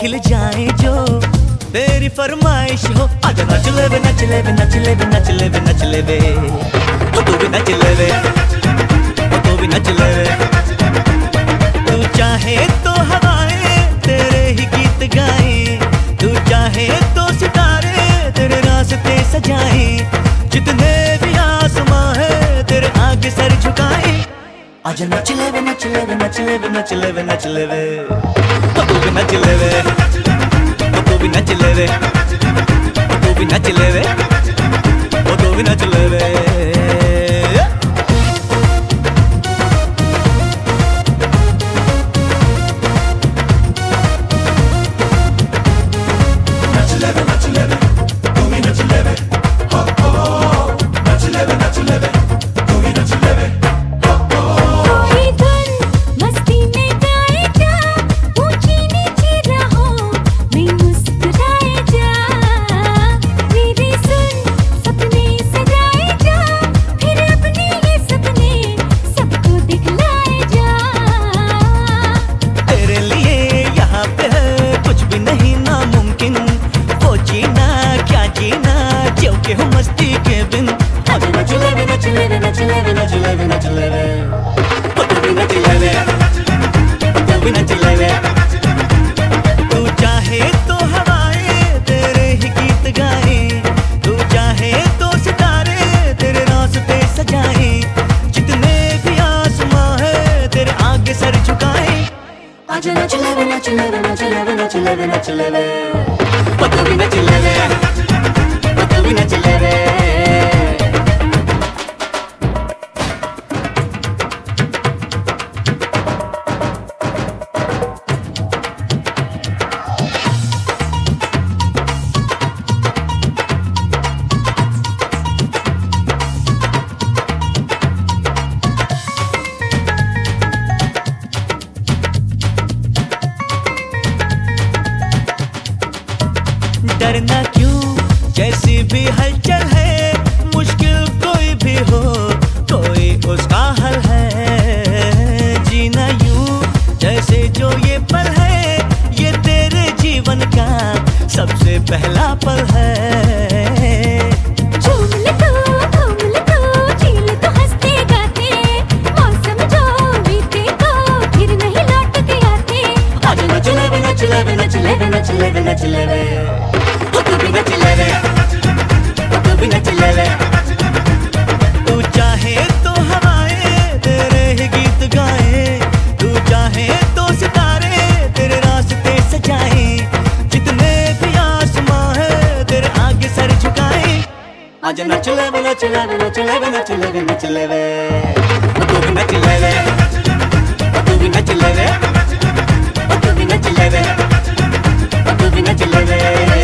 खिल जाए जो तेरी फरमाइश हो। आजा नच ले वे नच ले वे नच ले वे नच ले वे नच ले वे, ओ तू भी नच ले वे, ओ तू भी नच ले वे। तू चाहे तो हवाएं तेरे ही गीत गाए, तू चाहे तो सितारे तेरे रास्ते सजाए, जितने भी आसमां है तेरे आगे सर झुकाए। आजा नच ले वे नच ले वे नच ले वे नच ले वे नच ले वे, ओ तू भी नच ले वे, ओ तू भी नच ले वे, ओ तू भी नच ले वे, ओ तू भी नच ले वे। मस्ती के बिन आजा नच ले वे नच ले वे नच ले वे नच ले वे नच ले वे, ओ तू भी नच ले वे, ओ तू भी नच ले वे। तू चाहे तो हवाएं तेरे ही गीत गाए, तू चाहे तो सितारे तेरे रास्ते सजाए, जितने भी आसमां है तेरे आगे सर झुकाए। आजा नच ले वे नच ले वे नच ले वे नच ले वे नच ले वे, ओ तू भी नच ले वे, ओ तू भी नच ले वे। डरना क्यों जैसी भी हलचल है, मुश्किल कोई भी हो कोई उसका हल है। जीना यूं जैसे जो ये पल है, ये तेरे जीवन का सबसे पहला पल है। झूम ले तो झील तो हंसते गाते, मौसम जो बीते को फिर नहीं लौट के आते। आजा नच ले वे नच ले वे नच ले वे नच ले वे नच ले वे, ओ तू भी नच ले वे, ओ तू भी नच ले वे। तू चाहे तो हवाएं तेरे ही गीत गाए, तू चाहे तो सितारे तेरे रास्ते सजाए, जितने भी आसमां है तेरे आगे सर झुकाए। आजा नच ले वे नच ले वे नच ले वे नच ले वे नच ले वे, ओ तू भी नच ले वे, ओ तू भी नच ले वे, ओ तू भी नच ले वे, ओ तू भी नच ले वे।